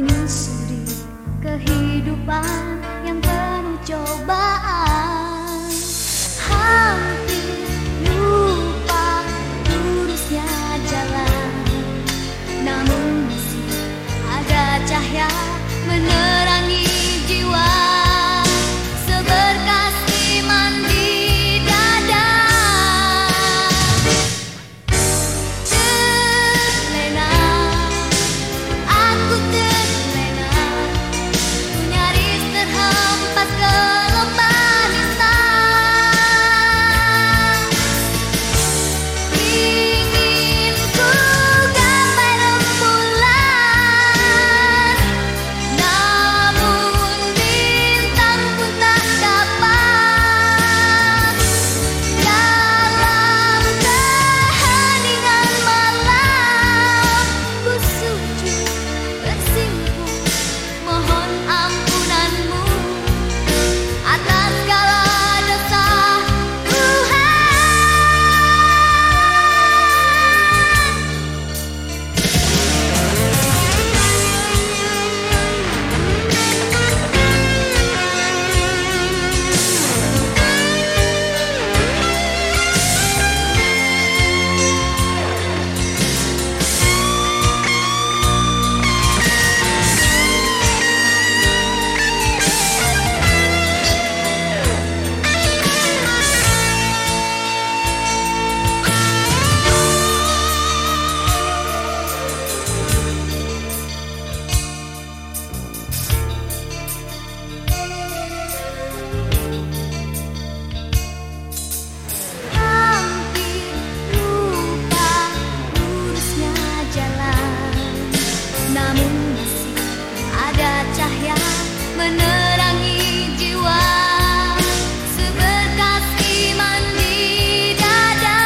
menyusuri kehidupan yang penuh cobaan. Hampir lupa lurusnya jalan, namun masih ada cahaya menerangi jiwa. Seberkas iman di dada, terlena, aku terlena, ku nyaris terhempas ke lembah nista. Ingin ku gapai rembulan, namun bintang pun tak dapat. Dalam keheningan malam, ku sujud bersimpuh mohon ampunanmu atas segala dosa, Tuhan. Hampir lupa lurusnya jalan, namun masih ada cahaya menerangi jiwa. Seberkas iman di dada,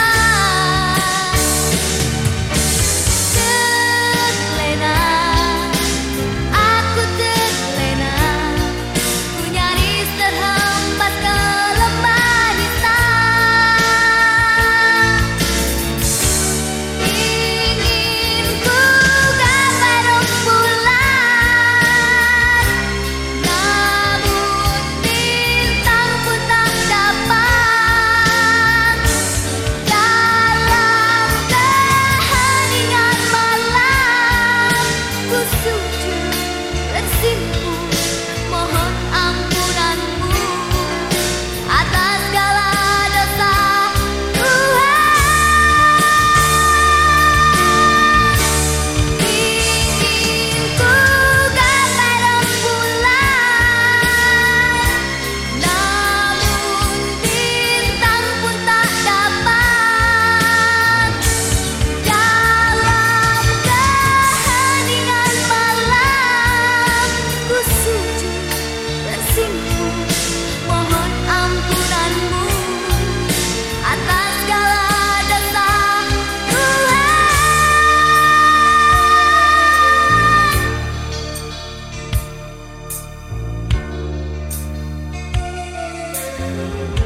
terlena, aku terlena, ku nyaris terhempas ke lembah nista. Ingin ku gapai rembulan, namun bintang pun tak dapat. Dalam keheningan malam, ku sujud bersimpuh mohon ampunanmu atas segala dosa, Tuhan. Ingin ku gapai rembulan, namun bintang pun tak dapat. Dalam keheningan malam, ku sujud bersimpuh mohon ampunanmu atas segala dosa, Tuhan.